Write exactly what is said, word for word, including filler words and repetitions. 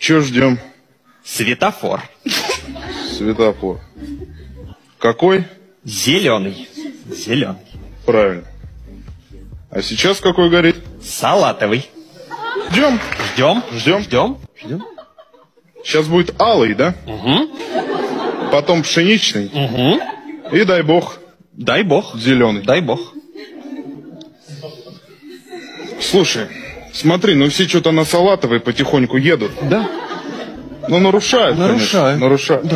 Че ждем? Светофор. Светофор. Какой? Зеленый. Зеленый. Правильно. А сейчас какой горит? Салатовый. Ждем. Ждем. Ждем. Ждем. Ждем. Сейчас будет алый, да? Угу. Потом пшеничный. Угу. И дай бог. Дай бог. Зеленый. Дай бог. Слушай, смотри, ну все что-то на салатовый потихоньку едут. Да. Ну нарушают, Нарушают. конечно. Нарушают.